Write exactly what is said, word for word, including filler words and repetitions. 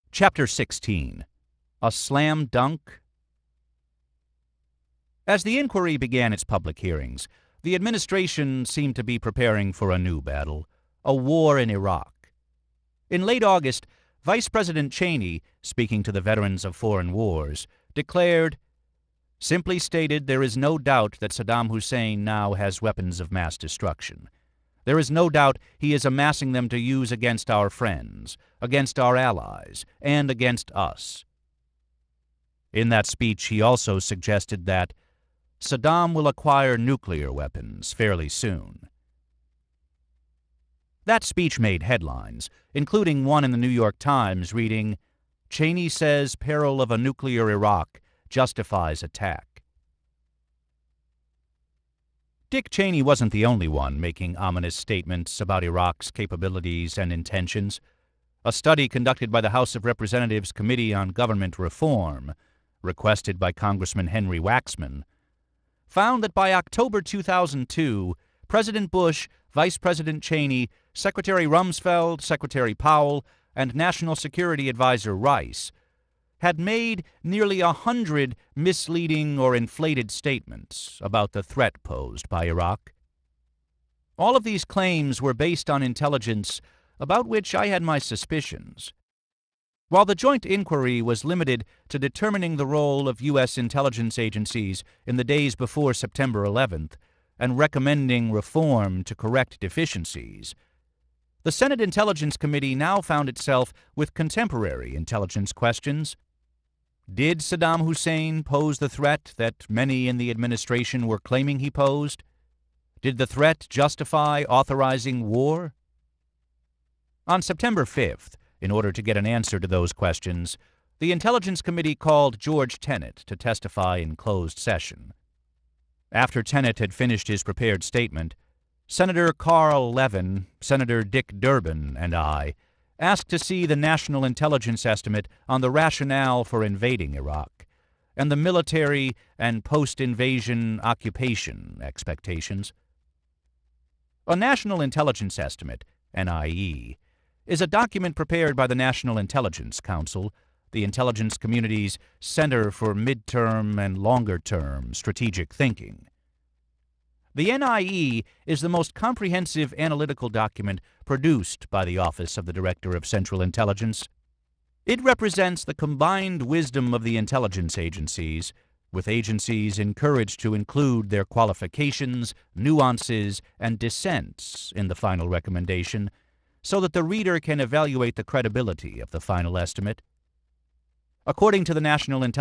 Chapter sixteen. A Slam Dunk? As the inquiry began its public hearings, the administration seemed to be preparing for a new battle, a war in Iraq. In late August, Vice President Cheney, speaking to the veterans of foreign wars, declared, "Simply stated, there is no doubt that Saddam Hussein now has weapons of mass destruction. There is no doubt he is amassing them to use against our friends, against our allies, and against us." In that speech, he also suggested that Saddam will acquire nuclear weapons fairly soon. That speech made headlines, including one in the New York Times reading, "Cheney says peril of a nuclear Iraq justifies attack." Dick Cheney wasn't the only one making ominous statements about Iraq's capabilities and intentions. A study conducted by the House of Representatives Committee on Government Reform, requested by Congressman Henry Waxman, found that by October two thousand two, President Bush, Vice President Cheney, Secretary Rumsfeld, Secretary Powell, and National Security Advisor Rice had made nearly a hundred misleading or inflated statements about the threat posed by Iraq. All of these claims were based on intelligence about which I had my suspicions. While the joint inquiry was limited to determining the role of U S intelligence agencies in the days before September eleventh and recommending reform to correct deficiencies, the Senate Intelligence Committee now found itself with contemporary intelligence questions. Did Saddam Hussein pose the threat that many in the administration were claiming he posed? Did the threat justify authorizing war? On September fifth, in order to get an answer to those questions, the Intelligence Committee called George Tenet to testify in closed session. After Tenet had finished his prepared statement, Senator Carl Levin, Senator Dick Durbin, and I asked to see the National Intelligence Estimate on the rationale for invading Iraq and the military and post-invasion occupation expectations. A National Intelligence Estimate, N I E, is a document prepared by the National Intelligence Council, the intelligence community's Center for Midterm and Longer-Term Strategic Thinking. The N I E is the most comprehensive analytical document produced by the Office of the Director of Central Intelligence. It represents the combined wisdom of the intelligence agencies, with agencies encouraged to include their qualifications, nuances, and dissents in the final recommendation, so that the reader can evaluate the credibility of the final estimate. According to the National Intelligence